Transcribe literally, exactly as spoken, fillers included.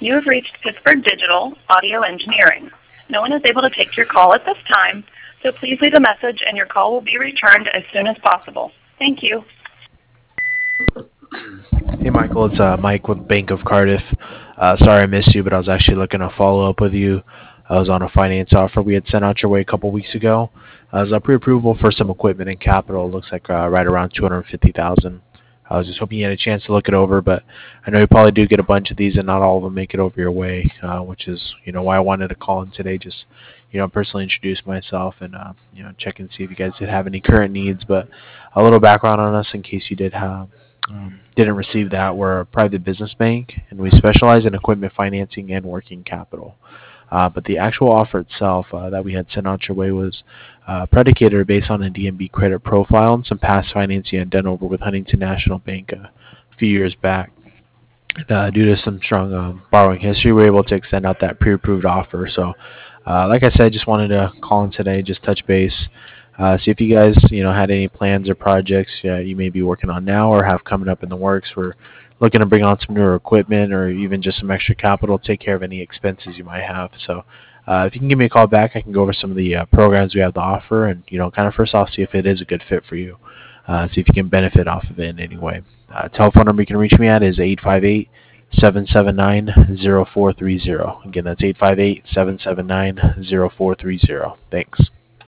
You have reached Pittsburgh Digital Audio Engineering. No one is able to take your call at this time, so please leave a message and your call will be returned as soon as possible. Thank you. Hey Michael, it's uh, Mike with Bank of Cardiff. Uh, sorry I missed you, but I was actually looking to follow up with you. I was on a finance offer we had sent out your way a couple weeks ago. I was uh, pre-approval for some equipment and capital. It looks like uh, right around two hundred fifty thousand dollars. I was just hoping you had a chance to look it over, but I know you probably do get a bunch of these, and not all of them make it over your way, uh, which is you know why I wanted to call in today. Just you know personally introduce myself and uh, you know check and see if you guys did have any current needs. But a little background on us in case you did have um, didn't receive that. We're a private business bank, and we specialize in equipment financing and working capital. Uh, but the actual offer itself uh, that we had sent out your way was uh, predicated or based on a D M B credit profile and some past financing you had done over with Huntington National Bank uh, a few years back. Uh, due to some strong um, borrowing history, we were able to extend out that pre-approved offer. So, uh, like I said, just wanted to call in today, just touch base, uh, see if you guys, you know, had any plans or projects uh, you may be working on now or have coming up in the works. We're looking to bring on some newer equipment or even just some extra capital to take care of any expenses you might have. So, uh, if you can give me a call back, I can go over some of the uh, programs we have to offer, and you know, kind of first off, see if it is a good fit for you. Uh, see if you can benefit off of it in any way. Uh, telephone number you can reach me at is eight five eight, seven seven nine, zero four three zero. Again, that's eight five eight, seven seven nine, zero four three zero. Thanks.